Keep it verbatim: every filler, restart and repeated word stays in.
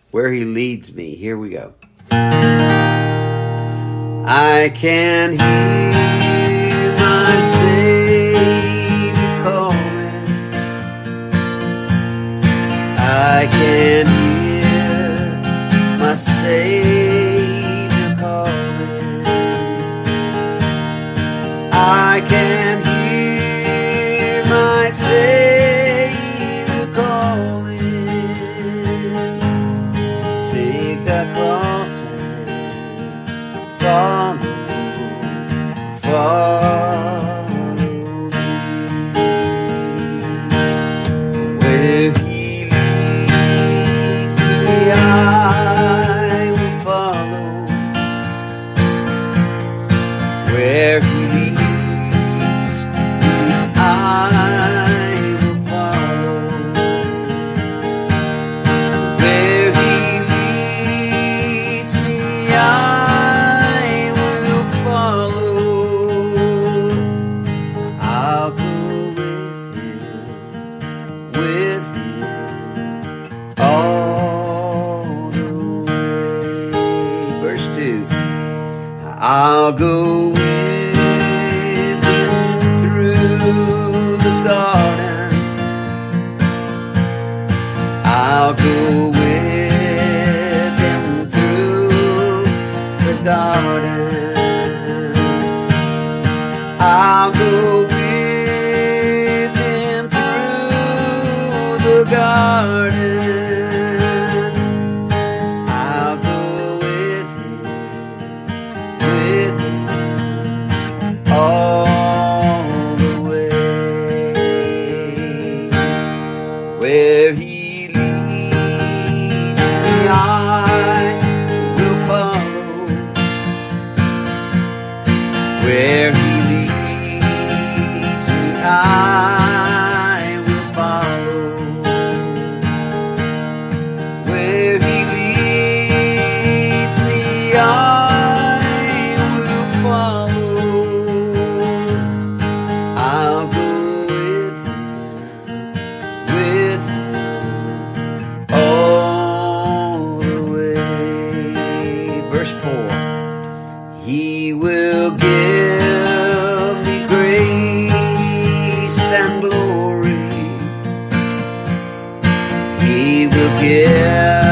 Where He leads me. Here we go. I can hear my Savior calling. I can hear my Savior calling. I can hear my Savior calling. Take that cross and follow, follow me. Where He leads me, I will follow. Where He leads me, I will follow. Where He leads me, I will follow. I'll go with Him, with Him all the way. Verse two. I'll go with Him through the garden. I'll go with Him through the garden. I'll go with Him through the garden. I'll go with Him, with Him all the way. Where He leads me, I will follow. Where He leads me, I will follow. Where He leads me, I will follow. I'll go with Him, with Him all the way. Verse four. He will give me grace and glory. He will give